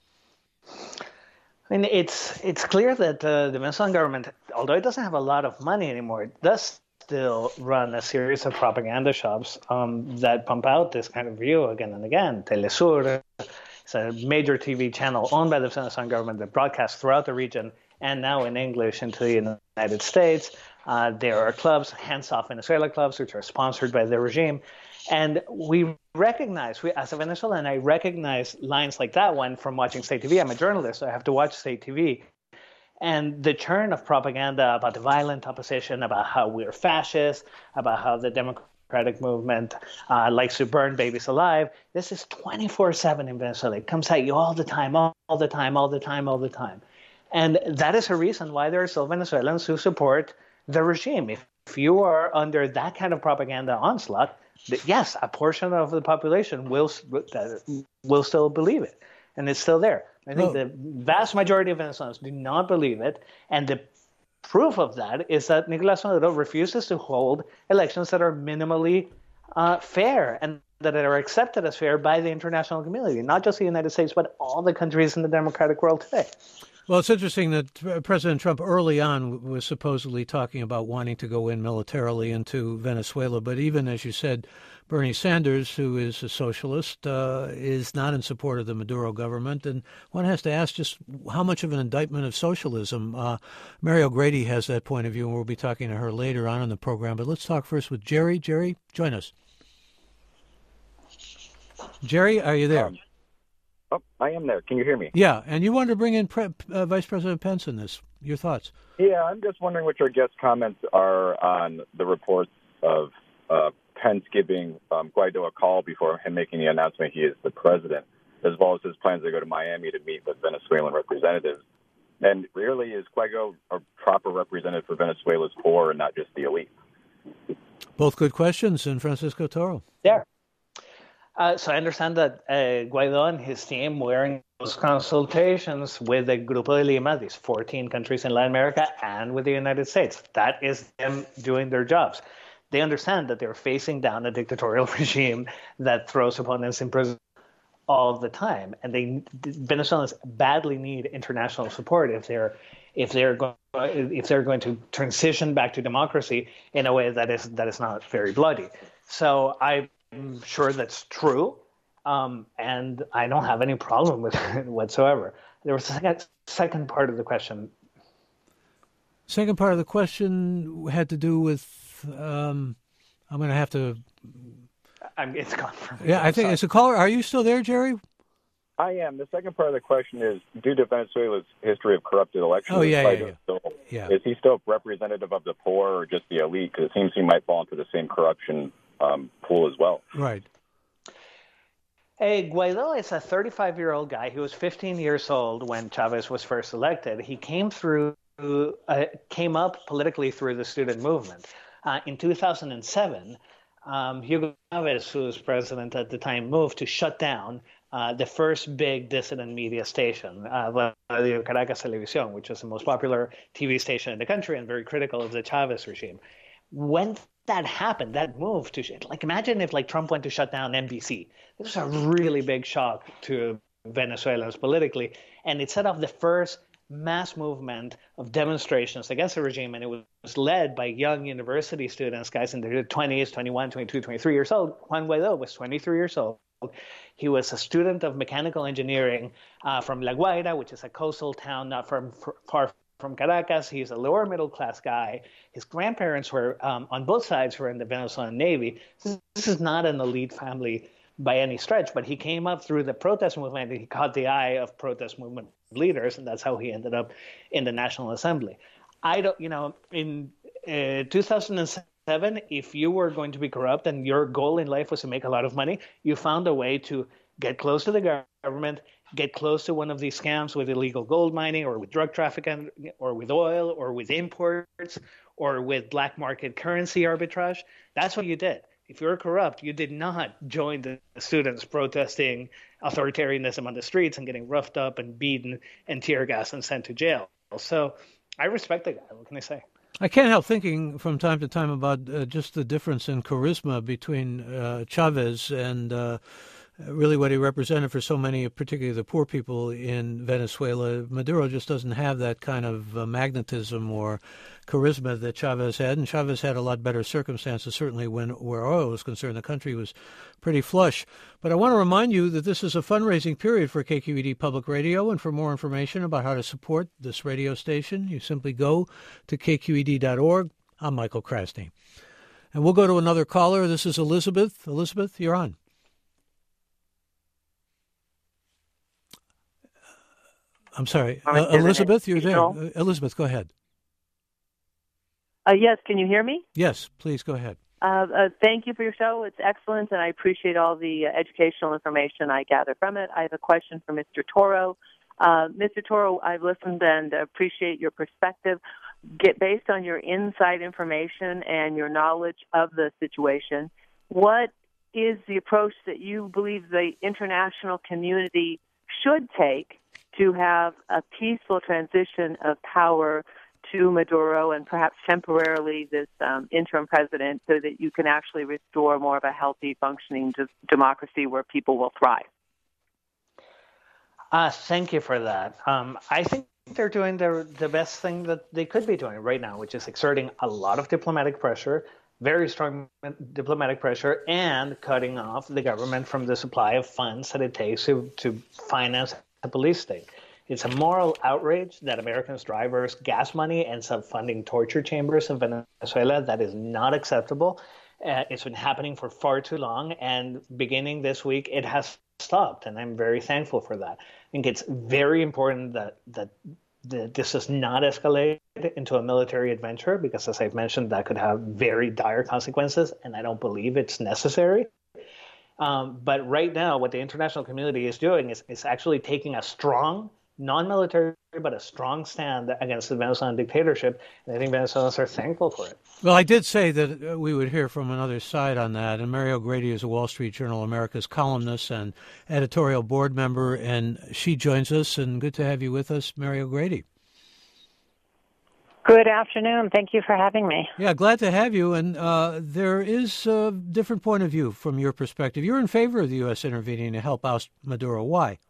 I mean, it's it's clear that uh, the Venezuelan government, although it doesn't have a lot of money anymore, it does still run a series of propaganda shops um, that pump out this kind of view again and again. Telesur is a major T V channel owned by the Venezuelan government that broadcasts throughout the region and now in English into the United States. Uh, there are clubs, Hands Off Venezuela clubs, which are sponsored by the regime. And we recognize, we, as a Venezuelan, I recognize lines like that one from watching state T V. I'm a journalist, so I have to watch state T V. And the churn of propaganda about the violent opposition, about how we're fascist, about how the democratic movement uh, likes to burn babies alive, this is twenty-four seven in Venezuela. It comes at you all the time, all, all the time, all the time, all the time. And that is a reason why there are still Venezuelans who support the regime. If, if you are under that kind of propaganda onslaught, yes, a portion of the population will will still believe it, and it's still there. I think oh. the vast majority of Venezuelans do not believe it, and the proof of that is that Nicolás Maduro refuses to hold elections that are minimally uh, fair and that are accepted as fair by the international community, not just the United States, but all the countries in the democratic world today. Well, it's interesting that President Trump early on was supposedly talking about wanting to go in militarily into Venezuela. But even, as you said, Bernie Sanders, who is a socialist, uh, is not in support of the Maduro government. And one has to ask just how much of an indictment of socialism. Uh, Mary O'Grady has that point of view, and we'll be talking to her later on in the program. But let's talk first with Jerry. Jerry, join us. Jerry, are you there? Um. Oh, I am there. Can you hear me? Yeah, and you wanted to bring in Pre- uh, Vice President Pence in this. Your thoughts? Yeah, I'm just wondering what your guest comments are on the reports of uh, Pence giving um, Guaido a call before him making the announcement he is the president, as well as his plans to go to Miami to meet with Venezuelan representatives. And really, is Guaido a proper representative for Venezuela's poor and not just the elite? Both good questions, and Francisco Toro. Yeah. Uh, so I understand that uh, Guaido and his team were in those consultations with the Grupo de Lima, these fourteen countries in Latin America, and with the United States. That is them doing their jobs. They understand that they're facing down a dictatorial regime that throws opponents in prison all the time, and they Venezuelans badly need international support if they're if they're going if they're going to transition back to democracy in a way that is that is not very bloody. So I. I'm sure that's true, um, and I don't have any problem with it whatsoever. There was a second, second part of the question. Second part of the question had to do with, um, I'm going to have to... I'm, it's gone from me. Yeah, I think sorry. It's a caller. Are you still there, Jerry? I am. The second part of the question is, due to Venezuela's history of corrupted elections, oh, yeah, yeah, yeah. Still, yeah. is he still representative of the poor or just the elite? Because it seems he might fall into the same corruption Um, pool as well. Right. Hey, Guaido is a thirty-five-year-old guy. He was fifteen years old when Chavez was first elected. He came through, uh, came up politically through the student movement. Uh, in two thousand seven, um, Hugo Chavez, who was president at the time, moved to shut down uh, the first big dissident media station, uh, Radio Caracas Televisión, which is the most popular T V station in the country and very critical of the Chavez regime. When that happened, that move to like imagine if like Trump went to shut down N B C. This was a really big shock to Venezuelans politically, and it set off the first mass movement of demonstrations against the regime, and it was led by young university students, guys in their twenties, twenty-one, twenty-two, twenty-three years old. Juan Guaidó was twenty-three years old. He was a student of mechanical engineering uh, from La Guaira, which is a coastal town not from, far from Caracas. He's a lower middle class guy. His grandparents were um, on both sides were in the Venezuelan Navy. This, this is not an elite family by any stretch, but he came up through the protest movement. He caught the eye of protest movement leaders, and that's how he ended up in the National Assembly. I don't, you know, in uh, two thousand seven, if you were going to be corrupt and your goal in life was to make a lot of money, you found a way to get close to the government, get close to one of these scams with illegal gold mining or with drug trafficking or with oil or with imports or with black market currency arbitrage. That's what you did. If you're corrupt, you did not join the students protesting authoritarianism on the streets and getting roughed up and beaten and tear gas and sent to jail. So I respect the guy. What can I say? I can't help thinking from time to time about uh, just the difference in charisma between uh, Chavez and uh, really what he represented for so many, particularly the poor people in Venezuela. Maduro just doesn't have that kind of uh, magnetism or charisma that Chavez had, and Chavez had a lot better circumstances, certainly when where oil was concerned. The country was pretty flush. But I want to remind you that this is a fundraising period for K Q E D Public Radio, and for more information about how to support this radio station, you simply go to K Q E D dot org. I'm Michael Krasny. And we'll go to another caller. This is Elizabeth. Elizabeth, you're on. I'm sorry. Uh, Elizabeth, you're there. Uh, Elizabeth, go ahead. Uh, yes, can you hear me? Yes, please go ahead. Uh, uh, thank you for your show. It's excellent, and I appreciate all the uh, educational information I gather from it. I have a question for Mister Toro. Uh, Mister Toro, I've listened and appreciate your perspective. Get based on your inside information and your knowledge of the situation, what is the approach that you believe the international community should take to have a peaceful transition of power to Maduro and perhaps temporarily this um, interim president so that you can actually restore more of a healthy, functioning d- democracy where people will thrive? Uh, thank you for that. Um, I think they're doing the, the best thing that they could be doing right now, which is exerting a lot of diplomatic pressure, very strong diplomatic pressure, and cutting off the government from the supply of funds that it takes to, to finance the police state. It's a moral outrage that Americans drivers gas money ends up funding torture chambers in Venezuela. That is not acceptable. Uh, it's been happening for far too long, and beginning this week, it has stopped, and I'm very thankful for that. I think it's very important that that, that this does not escalate into a military adventure, because, as I've mentioned, that could have very dire consequences, and I don't believe it's necessary. Um, but right now, what the international community is doing is, is actually taking a strong, non-military, but a strong stand against the Venezuelan dictatorship, and I think Venezuelans are thankful for it. Well, I did say that we would hear from another side on that, and Mary O'Grady is a Wall Street Journal America's columnist and editorial board member, and she joins us, and good to have you with us, Mary O'Grady. Good afternoon. Thank you for having me. Yeah, glad to have you, and uh, there is a different point of view from your perspective. You're in favor of the U S intervening to help oust Maduro. Why?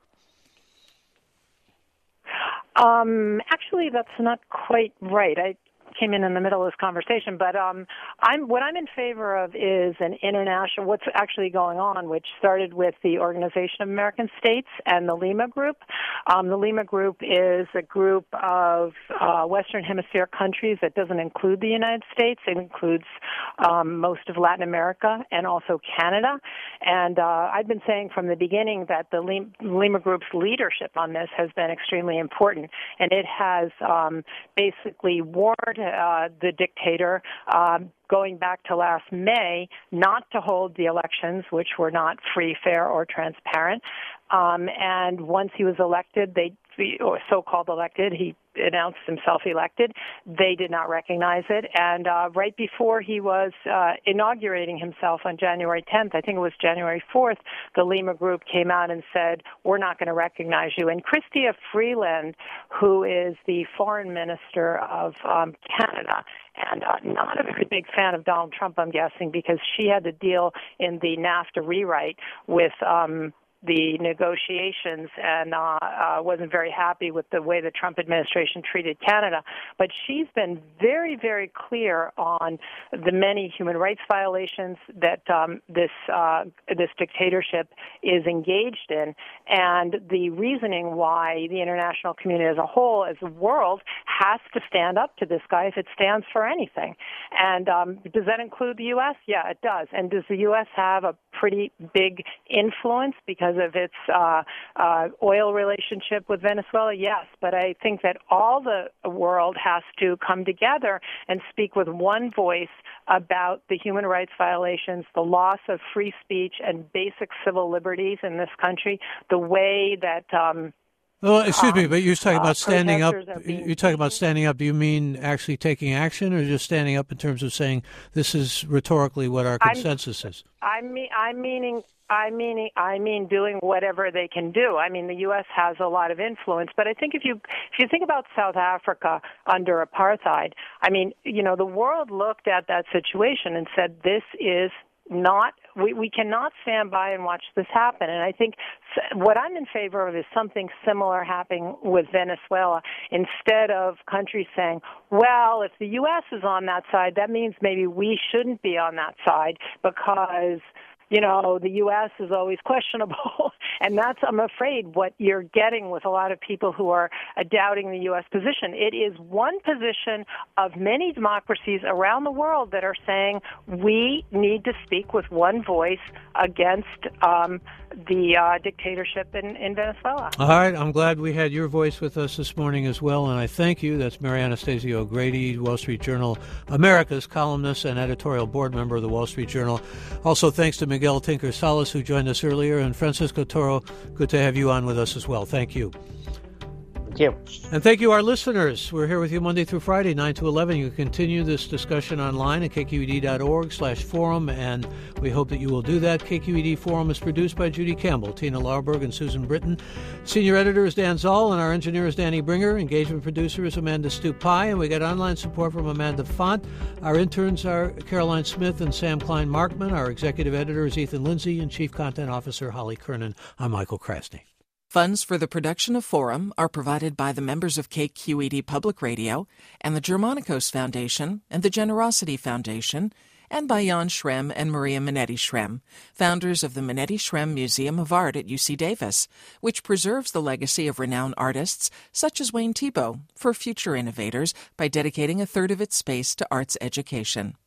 Um, actually, that's not quite right. I came in in the middle of this conversation, but um, I'm what I'm in favor of is an international, what's actually going on, which started with the Organization of American States and the Lima Group. Um, the Lima Group is a group of uh, Western Hemisphere countries that doesn't include the United States. It includes um, most of Latin America and also Canada. And uh, I've been saying from the beginning that the Lima Group's leadership on this has been extremely important, and it has um, basically warned Uh, the dictator, um, going back to last May, not to hold the elections, which were not free, fair, or transparent. Um, and once he was elected, they or so-called elected, he announced himself elected. They did not recognize it. And uh, right before he was uh, inaugurating himself on January tenth, I think it was January fourth, the Lima Group came out and said, we're not going to recognize you. And Chrystia Freeland, who is the foreign minister of um, Canada, and uh, not a very big fan of Donald Trump, I'm guessing, because she had to deal in the NAFTA rewrite with um, the negotiations and uh, uh, wasn't very happy with the way the Trump administration treated Canada. But she's been very, very clear on the many human rights violations that um, this uh, this dictatorship is engaged in, and the reasoning why the international community as a whole, as a world, has to stand up to this guy if it stands for anything. And um, does that include the U S? Yeah, it does. And does the U S have a pretty big influence because of its uh, uh, oil relationship with Venezuela? Yes, but I think that all the world has to come together and speak with one voice about the human rights violations, the loss of free speech and basic civil liberties in this country, the way that um, Well, excuse me, um, but you're talking about uh, standing up. being... You're talking about standing up. Do you mean actually taking action, or just standing up in terms of saying this is rhetorically what our consensus I'm, is? I mean, I'm meaning, I meaning, I mean, doing whatever they can do. I mean, the U S has a lot of influence, but I think if you if you think about South Africa under apartheid, I mean, you know, the world looked at that situation and said, this is not, we, we cannot stand by and watch this happen. And I think what I'm in favor of is something similar happening with Venezuela. Instead of countries saying, well, if the U S is on that side, that means maybe we shouldn't be on that side because, you know, the U S is always questionable. And that's, I'm afraid, what you're getting with a lot of people who are uh, doubting the U S position. It is one position of many democracies around the world that are saying we need to speak with one voice against um, the uh, dictatorship in, in Venezuela. All right. I'm glad we had your voice with us this morning as well, and I thank you. That's Mary Anastasia O'Grady, Wall Street Journal America's columnist and editorial board member of the Wall Street Journal. Also, thanks to Miguel Tinker Salas, who joined us earlier, and Francisco Toro. Good to have you on with us as well. Thank you. Thank you. And thank you, our listeners. We're here with you Monday through Friday, nine to eleven. You can continue this discussion online at kqed.org slash forum, and we hope that you will do that. K Q E D Forum is produced by Judy Campbell, Tina Larberg, and Susan Britton. Senior editor is Dan Zoll, and our engineer is Danny Bringer. Engagement producer is Amanda Stupai, and we got online support from Amanda Font. Our interns are Caroline Smith and Sam Klein-Markman. Our executive editor is Ethan Lindsay, and Chief Content Officer Holly Kernan. I'm Michael Krasny. Funds for the production of Forum are provided by the members of K Q E D Public Radio and the Germanicos Foundation and the Generosity Foundation, and by Jan Schrem and Maria Minetti Schrem, founders of the Minetti Schrem Museum of Art at U C Davis, which preserves the legacy of renowned artists such as Wayne Thiebaud for future innovators by dedicating a third of its space to arts education.